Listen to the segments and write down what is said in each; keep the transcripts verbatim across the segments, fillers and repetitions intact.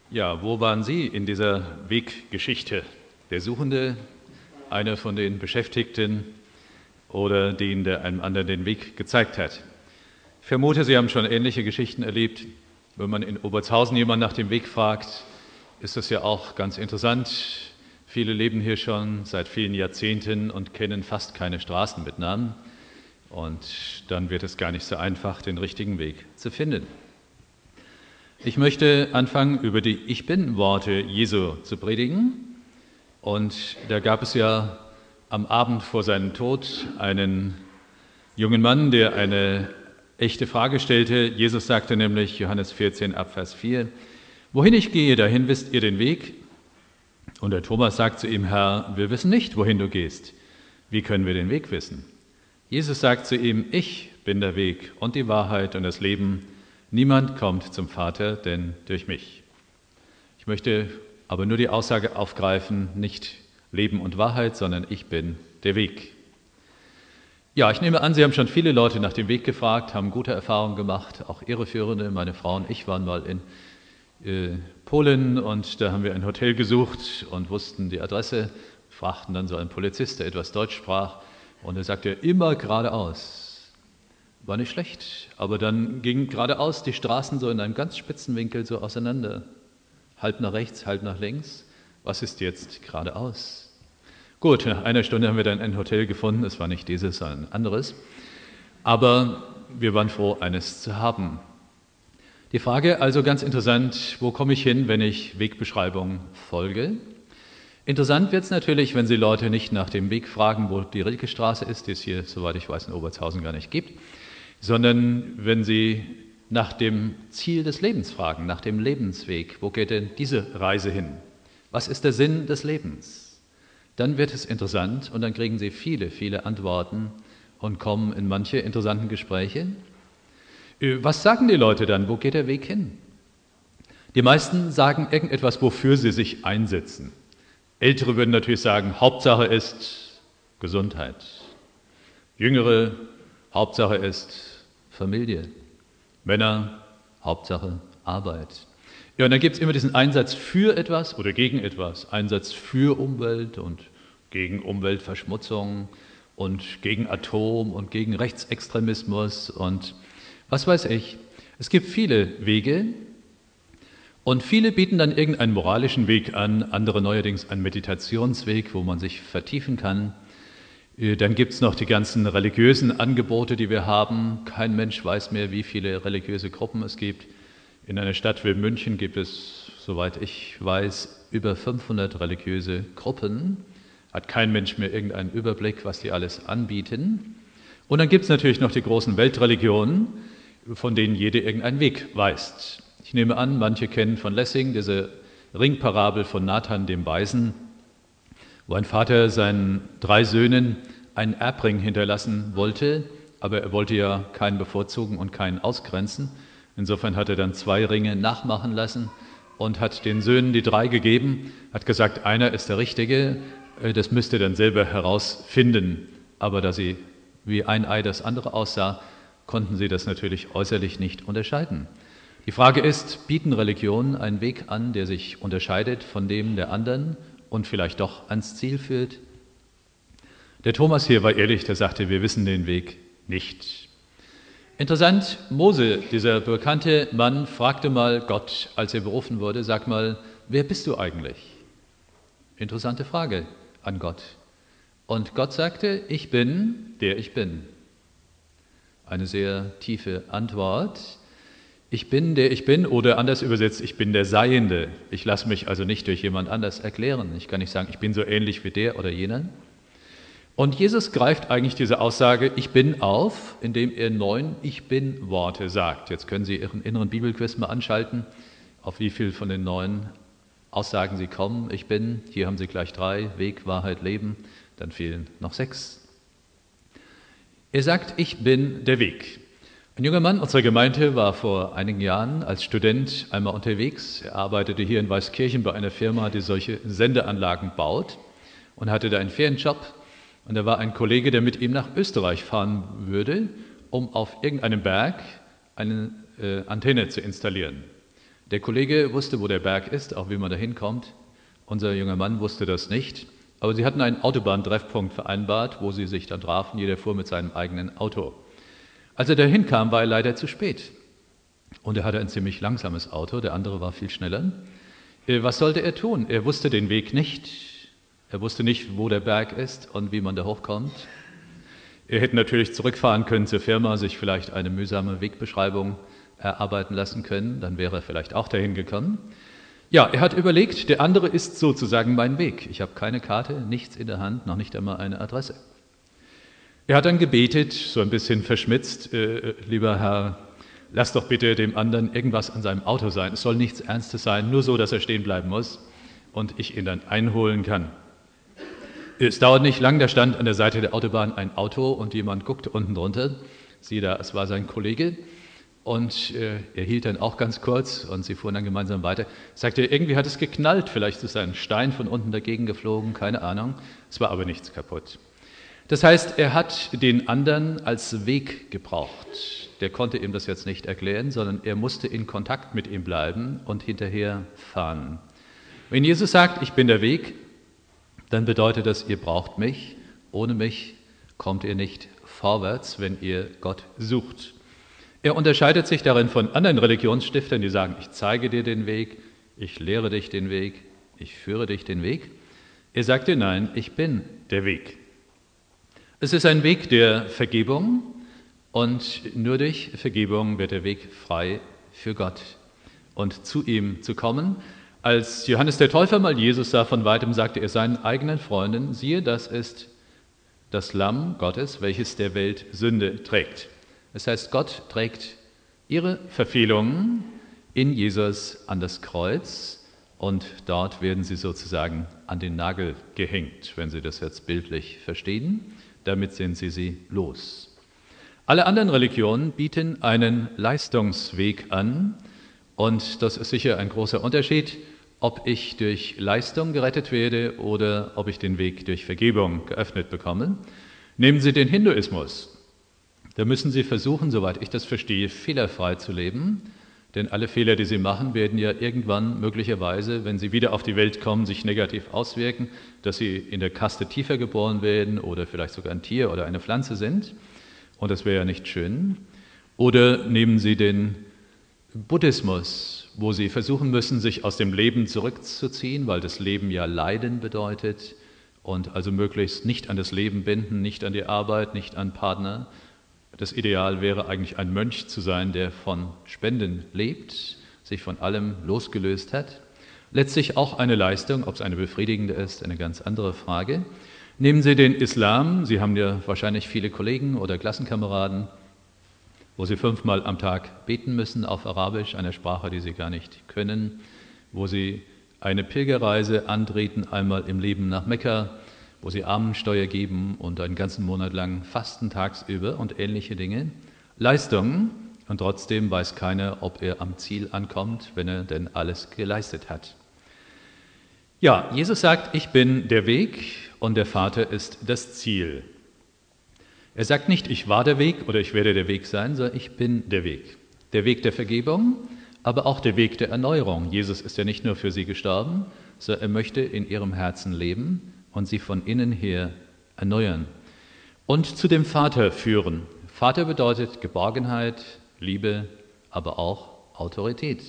Ja, wo waren Sie in dieser Weggeschichte? Der Suchende, einer von den Beschäftigten oder den, der einem anderen den Weg gezeigt hat? Ich vermute, Sie haben schon ähnliche Geschichten erlebt. Wenn man in Obertshausen jemanden nach dem Weg fragt, ist das ja auch ganz interessant. Viele leben hier schon seit vielen Jahrzehnten und kennen fast keine Straßen mit Namen. Und dann wird es gar nicht so einfach, den richtigen Weg zu finden. Ich möchte anfangen, über die Ich-Bin-Worte Jesu zu predigen. Und da gab es ja am Abend vor seinem Tod einen jungen Mann, der eine echte Frage stellte. Jesus sagte nämlich, Johannes vierzehn, Abvers vier, wohin ich gehe, dahin wisst ihr den Weg. Und der Thomas sagt zu ihm, Herr, wir wissen nicht, wohin du gehst. Wie können wir den Weg wissen? Jesus sagt zu ihm, ich bin der Weg und die Wahrheit und das Leben. Niemand kommt zum Vater, denn durch mich. Ich möchte aber nur die Aussage aufgreifen, nicht Leben und Wahrheit, sondern ich bin der Weg. Ja, ich nehme an, Sie haben schon viele Leute nach dem Weg gefragt, haben gute Erfahrungen gemacht, auch Irreführende. Meine Frau und ich waren mal in äh, Polen und da haben wir ein Hotel gesucht und wussten die Adresse, fragten dann so einen Polizist, der etwas Deutsch sprach, und er sagte, immer geradeaus. War nicht schlecht, aber dann gingen geradeaus die Straßen so in einem ganz spitzen Winkel so auseinander. Halb nach rechts, halb nach links. Was ist jetzt geradeaus? Gut, nach einer Stunde haben wir dann ein Hotel gefunden. Es war nicht dieses, sondern ein anderes. Aber wir waren froh, eines zu haben. Die Frage also ganz interessant, wo komme ich hin, wenn ich Wegbeschreibung folge? Interessant wird es natürlich, wenn Sie Leute nicht nach dem Weg fragen, wo die Rilkestraße ist, die es hier, soweit ich weiß, in Obertshausen gar nicht gibt, sondern wenn Sie nach dem Ziel des Lebens fragen, nach dem Lebensweg, wo geht denn diese Reise hin? Was ist der Sinn des Lebens? Dann wird es interessant und dann kriegen Sie viele, viele Antworten und kommen in manche interessanten Gespräche. Was sagen die Leute dann? Wo geht der Weg hin? Die meisten sagen irgendetwas, wofür sie sich einsetzen. Ältere würden natürlich sagen, Hauptsache ist Gesundheit. Jüngere, Hauptsache ist Familie. Männer, Hauptsache Arbeit. Ja, und dann gibt es immer diesen Einsatz für etwas oder gegen etwas. Einsatz für Umwelt und gegen Umweltverschmutzung und gegen Atom und gegen Rechtsextremismus und was weiß ich. Es gibt viele Wege. Und viele bieten dann irgendeinen moralischen Weg an, andere neuerdings einen Meditationsweg, wo man sich vertiefen kann. Dann gibt es noch die ganzen religiösen Angebote, die wir haben. Kein Mensch weiß mehr, wie viele religiöse Gruppen es gibt. In einer Stadt wie München gibt es, soweit ich weiß, über fünfhundert religiöse Gruppen. Hat kein Mensch mehr irgendeinen Überblick, was die alles anbieten. Und dann gibt es natürlich noch die großen Weltreligionen, von denen jede irgendeinen Weg weist. Ich nehme an, manche kennen von Lessing diese Ringparabel von Nathan dem Weisen, wo ein Vater seinen drei Söhnen einen Erbring hinterlassen wollte, aber er wollte ja keinen bevorzugen und keinen ausgrenzen. Insofern hat er dann zwei Ringe nachmachen lassen und hat den Söhnen die drei gegeben, hat gesagt, einer ist der Richtige, das müsst ihr dann selber herausfinden. Aber da sie wie ein Ei das andere aussah, konnten sie das natürlich äußerlich nicht unterscheiden. Die Frage ist, bieten Religionen einen Weg an, der sich unterscheidet von dem der anderen und vielleicht doch ans Ziel führt? Der Thomas hier war ehrlich, der sagte, wir wissen den Weg nicht. Interessant, Mose, dieser bekannte Mann, fragte mal Gott, als er berufen wurde, sag mal, wer bist du eigentlich? Interessante Frage an Gott. Und Gott sagte, ich bin, der ich bin. Eine sehr tiefe Antwort. Ich bin, der ich bin, oder anders übersetzt, ich bin der Seiende. Ich lasse mich also nicht durch jemand anders erklären. Ich kann nicht sagen, ich bin so ähnlich wie der oder jener. Und Jesus greift eigentlich diese Aussage, ich bin auf, indem er neun Ich bin Worte sagt. Jetzt können Sie Ihren inneren Bibelquiz mal anschalten, auf wie viel von den neun Aussagen Sie kommen. Ich bin, hier haben Sie gleich drei, Weg, Wahrheit, Leben, dann fehlen noch sechs. Er sagt, ich bin der Weg. Ein junger Mann unserer Gemeinde war vor einigen Jahren als Student einmal unterwegs. Er arbeitete hier in Weißkirchen bei einer Firma, die solche Sendeanlagen baut und hatte da einen Ferienjob. Und da war ein Kollege, der mit ihm nach Österreich fahren würde, um auf irgendeinem Berg eine äh, Antenne zu installieren. Der Kollege wusste, wo der Berg ist, auch wie man da hinkommt. Unser junger Mann wusste das nicht. Aber sie hatten einen Autobahntreffpunkt vereinbart, wo sie sich dann trafen. Jeder fuhr mit seinem eigenen Auto. Als er da hinkam, war er leider zu spät. Und er hatte ein ziemlich langsames Auto, der andere war viel schneller. Was sollte er tun? Er wusste den Weg nicht. Er wusste nicht, wo der Berg ist und wie man da hochkommt. Er hätte natürlich zurückfahren können zur Firma, sich vielleicht eine mühsame Wegbeschreibung erarbeiten lassen können. Dann wäre er vielleicht auch dahin gekommen. Ja, er hat überlegt, der andere ist sozusagen mein Weg. Ich habe keine Karte, nichts in der Hand, noch nicht einmal eine Adresse. Er hat dann gebetet, so ein bisschen verschmitzt, äh, lieber Herr, lass doch bitte dem anderen irgendwas an seinem Auto sein. Es soll nichts Ernstes sein, nur so, dass er stehen bleiben muss und ich ihn dann einholen kann. Es dauert nicht lang, da stand an der Seite der Autobahn ein Auto und jemand guckte unten drunter. Sieh da, es war sein Kollege und äh, er hielt dann auch ganz kurz und sie fuhren dann gemeinsam weiter. Sagte, irgendwie hat es geknallt, vielleicht ist ein Stein von unten dagegen geflogen, keine Ahnung. Es war aber nichts kaputt. Das heißt, er hat den anderen als Weg gebraucht. Der konnte ihm das jetzt nicht erklären, sondern er musste in Kontakt mit ihm bleiben und hinterher fahren. Wenn Jesus sagt, ich bin der Weg, dann bedeutet das, ihr braucht mich. Ohne mich kommt ihr nicht vorwärts, wenn ihr Gott sucht. Er unterscheidet sich darin von anderen Religionsstiftern, die sagen, ich zeige dir den Weg, ich lehre dich den Weg, ich führe dich den Weg. Er sagte, nein, ich bin der Weg. Es ist ein Weg der Vergebung und nur durch Vergebung wird der Weg frei für Gott und zu ihm zu kommen. Als Johannes der Täufer mal Jesus sah von weitem, sagte er seinen eigenen Freunden, siehe, das ist das Lamm Gottes, welches der Welt Sünde trägt. Das heißt, Gott trägt ihre Verfehlungen in Jesus an das Kreuz und dort werden sie sozusagen an den Nagel gehängt, wenn Sie das jetzt bildlich verstehen. Damit sind sie sie los. Alle anderen Religionen bieten einen Leistungsweg an und das ist sicher ein großer Unterschied, ob ich durch Leistung gerettet werde oder ob ich den Weg durch Vergebung geöffnet bekomme. Nehmen Sie den Hinduismus. Da müssen Sie versuchen, soweit ich das verstehe, fehlerfrei zu leben, denn alle Fehler, die Sie machen, werden ja irgendwann möglicherweise, wenn Sie wieder auf die Welt kommen, sich negativ auswirken, dass Sie in der Kaste tiefer geboren werden oder vielleicht sogar ein Tier oder eine Pflanze sind. Und das wäre ja nicht schön. Oder nehmen Sie den Buddhismus, wo Sie versuchen müssen, sich aus dem Leben zurückzuziehen, weil das Leben ja Leiden bedeutet und also möglichst nicht an das Leben binden, nicht an die Arbeit, nicht an Partner. Das Ideal wäre eigentlich ein Mönch zu sein, der von Spenden lebt, sich von allem losgelöst hat. Letztlich auch eine Leistung, ob es eine befriedigende ist, eine ganz andere Frage. Nehmen Sie den Islam, Sie haben ja wahrscheinlich viele Kollegen oder Klassenkameraden, wo Sie fünfmal am Tag beten müssen auf Arabisch, einer Sprache, die Sie gar nicht können, wo Sie eine Pilgerreise antreten, einmal im Leben nach Mekka, wo Sie Armensteuer geben und einen ganzen Monat lang fasten tagsüber und ähnliche Dinge. Leistungen, und trotzdem weiß keiner, ob er am Ziel ankommt, wenn er denn alles geleistet hat. Ja, Jesus sagt, ich bin der Weg und der Vater ist das Ziel. Er sagt nicht, ich war der Weg oder ich werde der Weg sein, sondern ich bin der Weg. Der Weg der Vergebung, aber auch der Weg der Erneuerung. Jesus ist ja nicht nur für sie gestorben, sondern er möchte in ihrem Herzen leben und sie von innen her erneuern und zu dem Vater führen. Vater bedeutet Geborgenheit, Liebe, aber auch Autorität.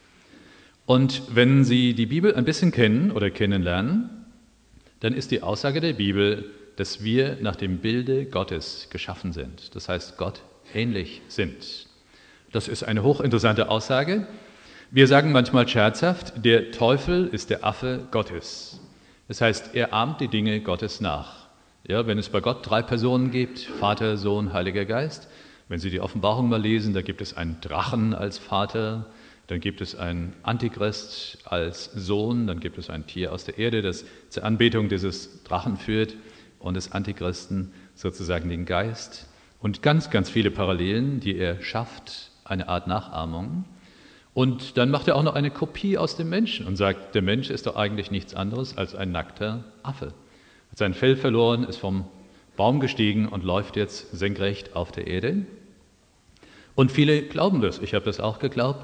Und wenn Sie die Bibel ein bisschen kennen oder kennenlernen, dann ist die Aussage der Bibel, dass wir nach dem Bilde Gottes geschaffen sind. Das heißt, Gott ähnlich sind. Das ist eine hochinteressante Aussage. Wir sagen manchmal scherzhaft, der Teufel ist der Affe Gottes. Das heißt, er ahmt die Dinge Gottes nach. Ja, wenn es bei Gott drei Personen gibt, Vater, Sohn, Heiliger Geist, wenn Sie die Offenbarung mal lesen, da gibt es einen Drachen als Vater, dann gibt es einen Antichrist als Sohn, dann gibt es ein Tier aus der Erde, das zur Anbetung dieses Drachen führt und des Antichristen sozusagen den Geist und ganz, ganz viele Parallelen, die er schafft, eine Art Nachahmung. Und dann macht er auch noch eine Kopie aus dem Menschen und sagt, der Mensch ist doch eigentlich nichts anderes als ein nackter Affe. Hat sein Fell verloren, ist vom Baum gestiegen und läuft jetzt senkrecht auf der Erde. Und viele glauben das, ich habe das auch geglaubt,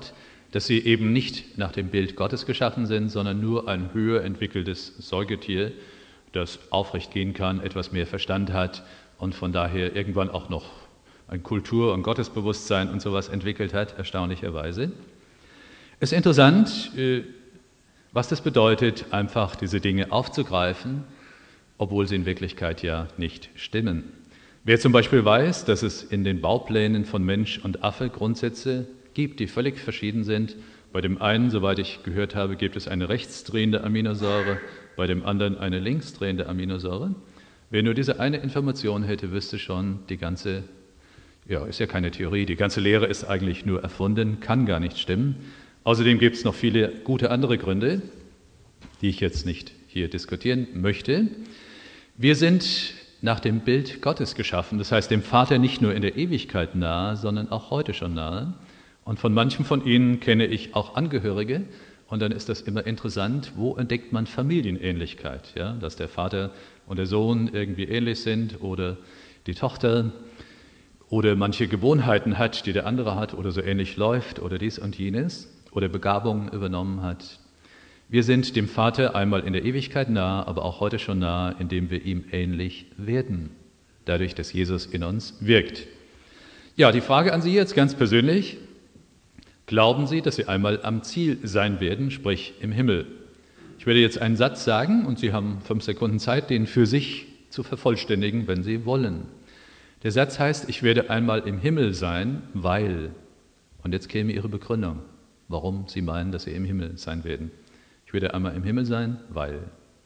dass sie eben nicht nach dem Bild Gottes geschaffen sind, sondern nur ein höher entwickeltes Säugetier, das aufrecht gehen kann, etwas mehr Verstand hat und von daher irgendwann auch noch ein Kultur- und Gottesbewusstsein und sowas entwickelt hat, erstaunlicherweise. Es ist interessant, was das bedeutet, einfach diese Dinge aufzugreifen, obwohl sie in Wirklichkeit ja nicht stimmen. Wer zum Beispiel weiß, dass es in den Bauplänen von Mensch und Affe Grundsätze gibt, die völlig verschieden sind. Bei dem einen, soweit ich gehört habe, gibt es eine rechtsdrehende Aminosäure, bei dem anderen eine linksdrehende Aminosäure. Wer nur diese eine Information hätte, wüsste schon, die ganze, ja, ist ja keine Theorie, die ganze Lehre ist eigentlich nur erfunden, kann gar nicht stimmen. Außerdem gibt es noch viele gute andere Gründe, die ich jetzt nicht hier diskutieren möchte. Wir sind nach dem Bild Gottes geschaffen, das heißt dem Vater nicht nur in der Ewigkeit nahe, sondern auch heute schon nahe. Und von manchen von Ihnen kenne ich auch Angehörige. Und dann ist das immer interessant, wo entdeckt man Familienähnlichkeit? Ja? Dass der Vater und der Sohn irgendwie ähnlich sind oder die Tochter oder manche Gewohnheiten hat, die der andere hat oder so ähnlich läuft oder dies und jenes oder Begabungen übernommen hat. Wir sind dem Vater einmal in der Ewigkeit nahe, aber auch heute schon nahe, indem wir ihm ähnlich werden, dadurch, dass Jesus in uns wirkt. Ja, die Frage an Sie jetzt ganz persönlich: Glauben Sie, dass Sie einmal am Ziel sein werden, sprich im Himmel? Ich werde jetzt einen Satz sagen und Sie haben fünf Sekunden Zeit, den für sich zu vervollständigen, wenn Sie wollen. Der Satz heißt: Ich werde einmal im Himmel sein, weil. Und jetzt käme Ihre Begründung, warum Sie meinen, dass Sie im Himmel sein werden. Ich werde einmal im Himmel sein, weil.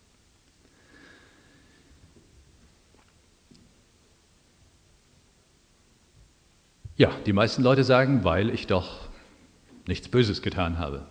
Ja, die meisten Leute sagen, weil ich doch nichts Böses getan habe.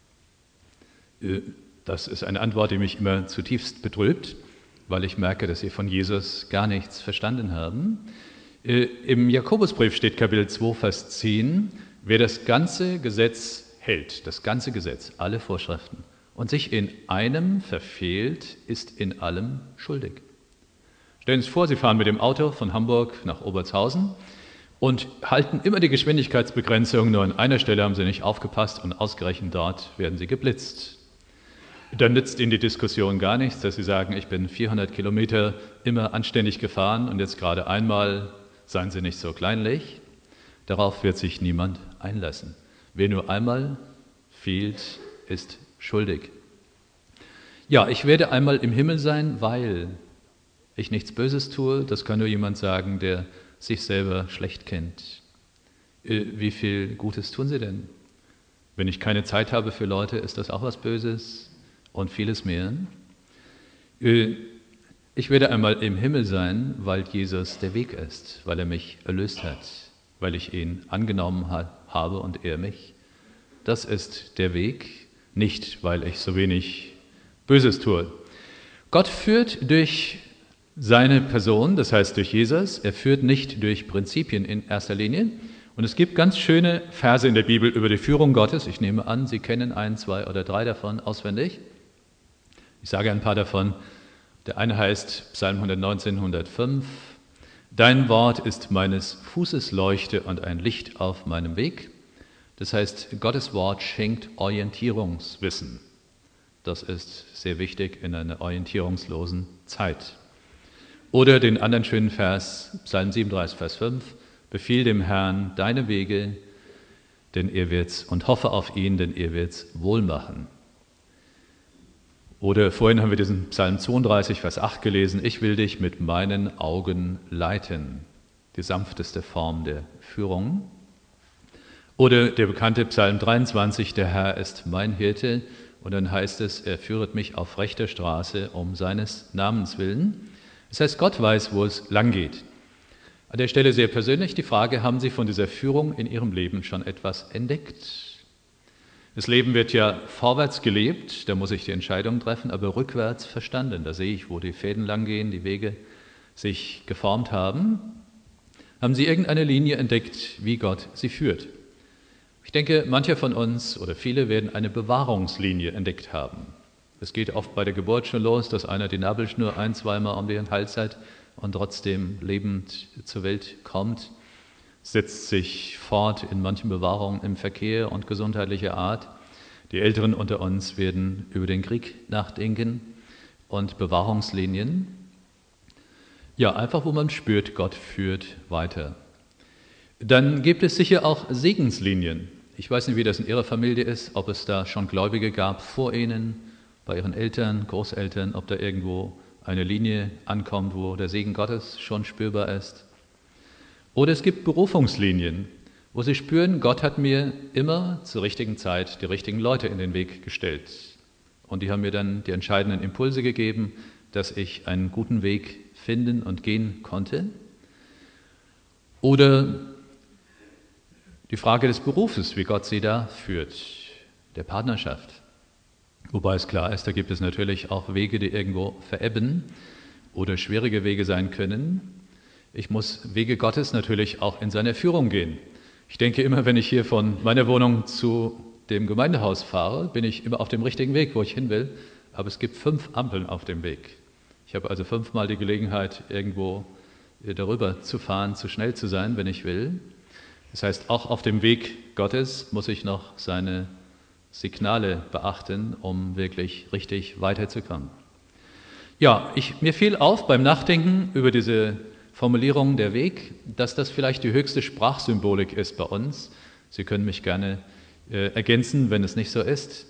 Das ist eine Antwort, die mich immer zutiefst betrübt, weil ich merke, dass sie von Jesus gar nichts verstanden haben. Im Jakobusbrief steht Kapitel zwei, Vers zehn, wer das ganze Gesetz hält, das ganze Gesetz, alle Vorschriften, und sich in einem verfehlt, ist in allem schuldig. Stellen Sie sich vor, Sie fahren mit dem Auto von Hamburg nach Obertshausen und halten immer die Geschwindigkeitsbegrenzung, nur an einer Stelle haben Sie nicht aufgepasst und ausgerechnet dort werden Sie geblitzt. Dann nützt Ihnen die Diskussion gar nichts, dass Sie sagen, ich bin vierhundert Kilometer immer anständig gefahren und jetzt gerade einmal, seien Sie nicht so kleinlich. Darauf wird sich niemand einlassen. Wer nur einmal fehlt, ist schuldig. Ja, ich werde einmal im Himmel sein, weil ich nichts Böses tue. Das kann nur jemand sagen, der sich selber schlecht kennt. Wie viel Gutes tun Sie denn? Wenn ich keine Zeit habe für Leute, ist das auch was Böses und vieles mehr. Ich werde einmal im Himmel sein, weil Jesus der Weg ist, weil er mich erlöst hat, weil ich ihn angenommen habe und er mich. Das ist der Weg, nicht weil ich so wenig Böses tue. Gott führt durch seine Person, das heißt durch Jesus, er führt nicht durch Prinzipien in erster Linie. Und es gibt ganz schöne Verse in der Bibel über die Führung Gottes. Ich nehme an, Sie kennen ein, zwei oder drei davon auswendig. Ich sage ein paar davon. Der eine heißt Psalm hundertneunzehn, hundertfünf. Dein Wort ist meines Fußes Leuchte und ein Licht auf meinem Weg. Das heißt, Gottes Wort schenkt Orientierungswissen. Das ist sehr wichtig in einer orientierungslosen Zeit. Oder den anderen schönen Vers, Psalm siebenunddreißig, Vers fünf. Befiehl dem Herrn deine Wege, denn er wird's, und hoffe auf ihn, denn er wird's wohl machen. Oder vorhin haben wir diesen Psalm zweiunddreißig, Vers acht gelesen. Ich will dich mit meinen Augen leiten. Die sanfteste Form der Führung. Oder der bekannte Psalm dreiundzwanzig, der Herr ist mein Hirte. Und dann heißt es, er führet mich auf rechter Straße um seines Namens willen. Das heißt, Gott weiß, wo es lang geht. An der Stelle sehr persönlich die Frage, haben Sie von dieser Führung in Ihrem Leben schon etwas entdeckt? Das Leben wird ja vorwärts gelebt, da muss ich die Entscheidung treffen, aber rückwärts verstanden. Da sehe ich, wo die Fäden lang gehen, die Wege sich geformt haben. Haben Sie irgendeine Linie entdeckt, wie Gott sie führt? Ich denke, manche von uns oder viele werden eine Bewahrungslinie entdeckt haben. Es geht oft bei der Geburt schon los, dass einer die Nabelschnur ein-, zweimal um den Hals hat und trotzdem lebend zur Welt kommt. setzt sich fort in manchen Bewahrungen im Verkehr und gesundheitlicher Art. Die Älteren unter uns werden über den Krieg nachdenken und Bewahrungslinien. Ja, einfach wo man spürt, Gott führt weiter. Dann gibt es sicher auch Segenslinien. Ich weiß nicht, wie das in Ihrer Familie ist, ob es da schon Gläubige gab vor Ihnen, bei Ihren Eltern, Großeltern, ob da irgendwo eine Linie ankommt, wo der Segen Gottes schon spürbar ist. Oder es gibt Berufungslinien, wo Sie spüren, Gott hat mir immer zur richtigen Zeit die richtigen Leute in den Weg gestellt. Und die haben mir dann die entscheidenden Impulse gegeben, dass ich einen guten Weg finden und gehen konnte. Oder die Frage des Berufes, wie Gott sie da führt, der Partnerschaft. Wobei es klar ist, da gibt es natürlich auch Wege, die irgendwo verebben oder schwierige Wege sein können. Ich muss Wege Gottes natürlich auch in seiner Führung gehen. Ich denke immer, wenn ich hier von meiner Wohnung zu dem Gemeindehaus fahre, bin ich immer auf dem richtigen Weg, wo ich hin will. Aber es gibt fünf Ampeln auf dem Weg. Ich habe also fünfmal die Gelegenheit, irgendwo darüber zu fahren, zu schnell zu sein, wenn ich will. Das heißt, auch auf dem Weg Gottes muss ich noch seine Signale beachten, um wirklich richtig weiterzukommen. Ja, ich, mir fiel auf beim Nachdenken über diese Formulierung der Weg, dass das vielleicht die höchste Sprachsymbolik ist bei uns. Sie können mich gerne äh, ergänzen, wenn es nicht so ist.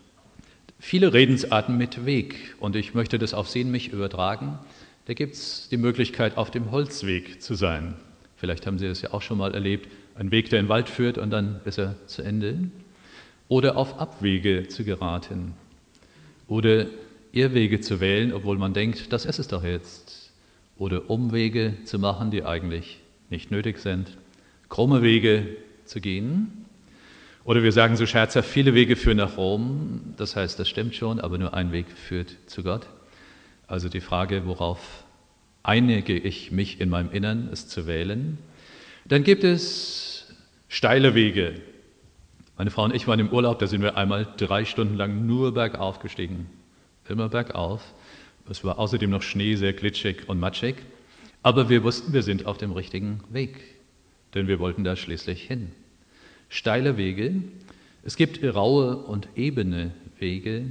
Viele Redensarten mit Weg, und ich möchte das auf Sie und mich übertragen. Da gibt es die Möglichkeit, auf dem Holzweg zu sein. Vielleicht haben Sie das ja auch schon mal erlebt, ein Weg, der in den Wald führt und dann ist er zu Ende. Oder auf Abwege zu geraten. Oder Irrwege zu wählen, obwohl man denkt, das ist es doch jetzt. Oder Umwege zu machen, die eigentlich nicht nötig sind. Krumme Wege zu gehen. Oder wir sagen so scherzhaft, viele Wege führen nach Rom. Das heißt, das stimmt schon, aber nur ein Weg führt zu Gott. Also die Frage, worauf einige ich mich in meinem Innern, es zu wählen. Dann gibt es steile Wege. Meine Frau und ich waren im Urlaub, da sind wir einmal drei Stunden lang nur bergauf gestiegen. Immer bergauf. Es war außerdem noch Schnee, sehr glitschig und matschig. Aber wir wussten, wir sind auf dem richtigen Weg. Denn wir wollten da schließlich hin. Steile Wege. Es gibt raue und ebene Wege.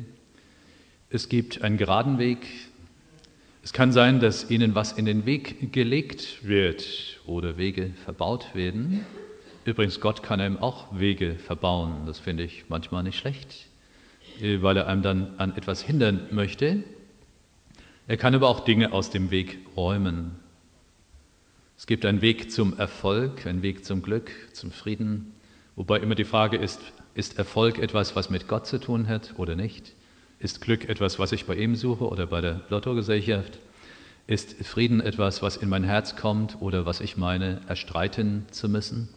Es gibt einen geraden Weg. Es kann sein, dass Ihnen was in den Weg gelegt wird oder Wege verbaut werden. Übrigens, Gott kann einem auch Wege verbauen. Das finde ich manchmal nicht schlecht, weil er einem dann an etwas hindern möchte. Er kann aber auch Dinge aus dem Weg räumen. Es gibt einen Weg zum Erfolg, einen Weg zum Glück, zum Frieden. Wobei immer die Frage ist, ist Erfolg etwas, was mit Gott zu tun hat oder nicht? Ist Glück etwas, was ich bei ihm suche oder bei der Lottogesellschaft? Ist Frieden etwas, was in mein Herz kommt oder was ich meine, erstreiten zu müssen?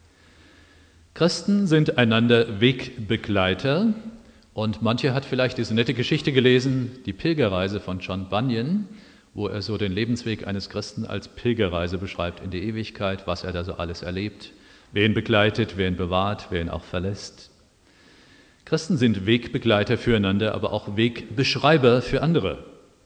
Christen sind einander Wegbegleiter und manche hat vielleicht diese nette Geschichte gelesen, die Pilgerreise von John Bunyan, wo er so den Lebensweg eines Christen als Pilgerreise beschreibt in die Ewigkeit, was er da so alles erlebt, wer ihn begleitet, wer ihn bewahrt, wer ihn auch verlässt. Christen sind Wegbegleiter füreinander, aber auch Wegbeschreiber für andere.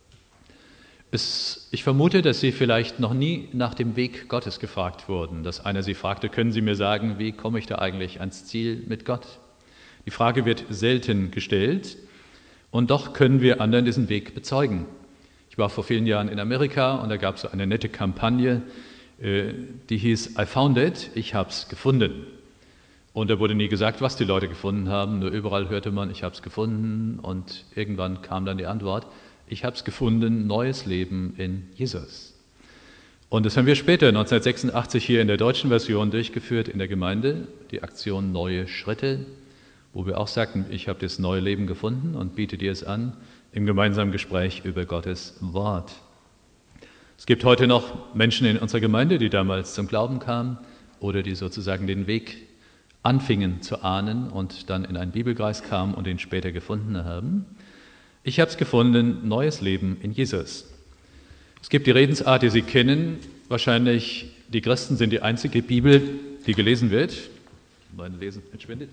Es, ich vermute, dass Sie vielleicht noch nie nach dem Weg Gottes gefragt wurden, dass einer Sie fragte, können Sie mir sagen, wie komme ich da eigentlich ans Ziel mit Gott? Die Frage wird selten gestellt und doch können wir anderen diesen Weg bezeugen. Ich war vor vielen Jahren in Amerika und da gab es so eine nette Kampagne, die hieß I found it, ich hab's gefunden. Und da wurde nie gesagt, was die Leute gefunden haben, nur überall hörte man, ich hab's gefunden und irgendwann kam dann die Antwort, ich hab's gefunden, neues Leben in Jesus. Und das haben wir später, neunzehnhundertsechsundachtzig, hier in der deutschen Version durchgeführt in der Gemeinde, die Aktion Neue Schritte, wo wir auch sagten, ich habe das neue Leben gefunden und biete dir es an, im gemeinsamen Gespräch über Gottes Wort. Es gibt heute noch Menschen in unserer Gemeinde, die damals zum Glauben kamen oder die sozusagen den Weg anfingen zu ahnen und dann in einen Bibelkreis kamen und ihn später gefunden haben. Ich habe es gefunden, neues Leben in Jesus. Es gibt die Redensart, die Sie kennen, wahrscheinlich die Christen sind die einzige Bibel, die gelesen wird. Mein Lesen entschwindet.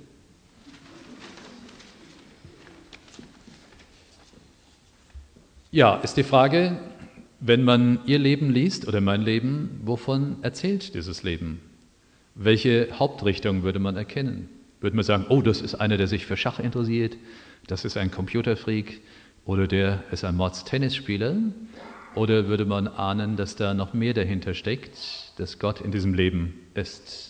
Ja, ist die Frage, wenn man Ihr Leben liest oder mein Leben, wovon erzählt dieses Leben? Welche Hauptrichtung würde man erkennen? Würde man sagen, oh, das ist einer, der sich für Schach interessiert, das ist ein Computerfreak oder der ist ein Mords-Tennisspieler? Oder würde man ahnen, dass da noch mehr dahinter steckt, dass Gott in diesem Leben ist?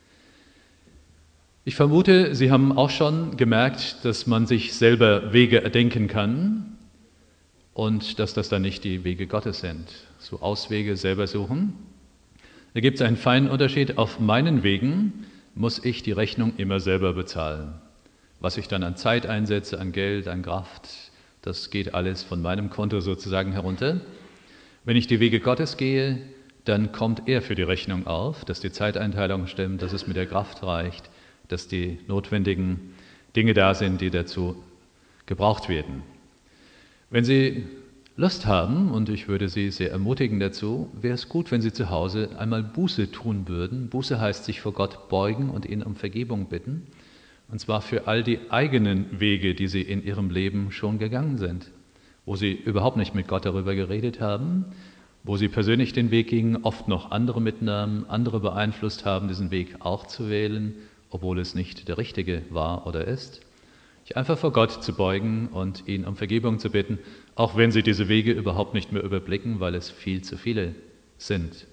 Ich vermute, Sie haben auch schon gemerkt, dass man sich selber Wege erdenken kann und dass das dann nicht die Wege Gottes sind. So Auswege selber suchen. Da gibt es einen feinen Unterschied. Auf meinen Wegen muss ich die Rechnung immer selber bezahlen. Was ich dann an Zeit einsetze, an Geld, an Kraft, das geht alles von meinem Konto sozusagen herunter. Wenn ich die Wege Gottes gehe, dann kommt er für die Rechnung auf, dass die Zeiteinteilung stimmt, dass es mit der Kraft reicht, dass die notwendigen Dinge da sind, die dazu gebraucht werden. Wenn Sie Lust haben, und ich würde Sie sehr ermutigen dazu, wäre es gut, wenn Sie zu Hause einmal Buße tun würden. Buße heißt sich vor Gott beugen und ihn um Vergebung bitten, und zwar für all die eigenen Wege, die Sie in Ihrem Leben schon gegangen sind, wo Sie überhaupt nicht mit Gott darüber geredet haben, wo Sie persönlich den Weg gingen, oft noch andere mitnahmen, andere beeinflusst haben, diesen Weg auch zu wählen, obwohl es nicht der richtige war oder ist. Sich einfach vor Gott zu beugen und ihn um Vergebung zu bitten, auch wenn Sie diese Wege überhaupt nicht mehr überblicken, weil es viel zu viele sind.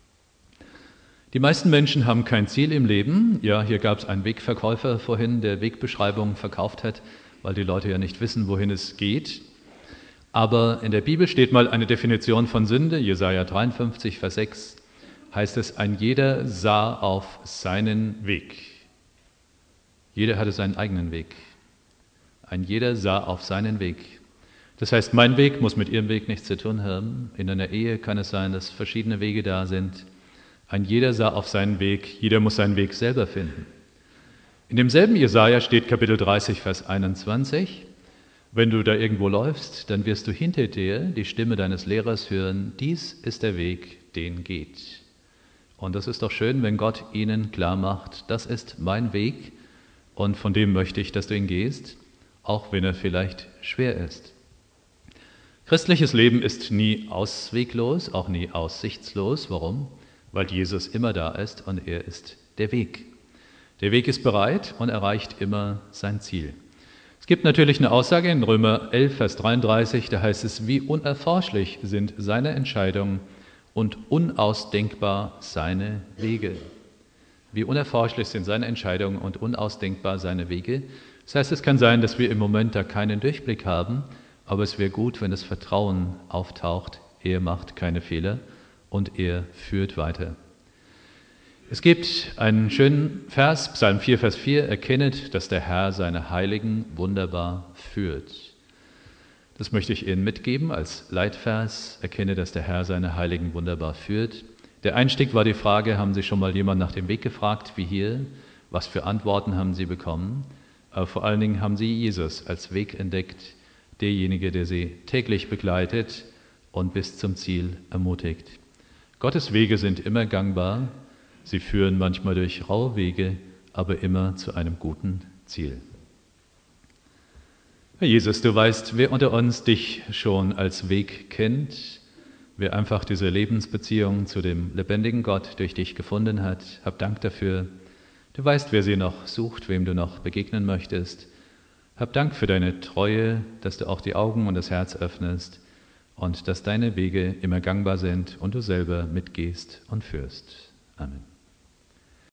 Die meisten Menschen haben kein Ziel im Leben. Ja, hier gab es einen Wegverkäufer vorhin, der Wegbeschreibungen verkauft hat, weil die Leute ja nicht wissen, wohin es geht. Aber in der Bibel steht mal eine Definition von Sünde, Jesaja dreiundfünfzig, Vers sechs, heißt es, ein jeder sah auf seinen Weg. Jeder hatte seinen eigenen Weg. Ein jeder sah auf seinen Weg. Das heißt, mein Weg muss mit Ihrem Weg nichts zu tun haben. In einer Ehe kann es sein, dass verschiedene Wege da sind. Ein jeder sah auf seinen Weg, jeder muss seinen Weg selber finden. In demselben Jesaja steht Kapitel dreißig, Vers einundzwanzig, wenn du da irgendwo läufst, dann wirst du hinter dir die Stimme deines Lehrers hören, dies ist der Weg, den geht. Und das ist doch schön, wenn Gott ihnen klar macht, das ist mein Weg und von dem möchte ich, dass du ihn gehst, auch wenn er vielleicht schwer ist. Christliches Leben ist nie ausweglos, auch nie aussichtslos. Warum? Weil Jesus immer da ist und er ist der Weg. Der Weg ist bereit und erreicht immer sein Ziel. Es gibt natürlich eine Aussage in Römer elf, Vers dreiunddreißig, da heißt es, wie unerforschlich sind seine Entscheidungen und unausdenkbar seine Wege. Wie unerforschlich sind seine Entscheidungen und unausdenkbar seine Wege. Das heißt, es kann sein, dass wir im Moment da keinen Durchblick haben, aber es wäre gut, wenn das Vertrauen auftaucht, er macht keine Fehler und er führt weiter. Es gibt einen schönen Vers, Psalm vier, Vers vier, erkennet, dass der Herr seine Heiligen wunderbar führt. Das möchte ich Ihnen mitgeben als Leitvers, erkenne, dass der Herr seine Heiligen wunderbar führt. Der Einstieg war die Frage, haben Sie schon mal jemanden nach dem Weg gefragt, wie hier? Was für Antworten haben Sie bekommen? Aber vor allen Dingen haben Sie Jesus als Weg entdeckt, derjenige, der Sie täglich begleitet und bis zum Ziel ermutigt. Gottes Wege sind immer gangbar. Sie führen manchmal durch raue Wege, aber immer zu einem guten Ziel. Herr Jesus, du weißt, wer unter uns dich schon als Weg kennt, wer einfach diese Lebensbeziehung zu dem lebendigen Gott durch dich gefunden hat. Hab Dank dafür. Du weißt, wer sie noch sucht, wem du noch begegnen möchtest. Hab Dank für deine Treue, dass du auch die Augen und das Herz öffnest und dass deine Wege immer gangbar sind und du selber mitgehst und führst. Amen.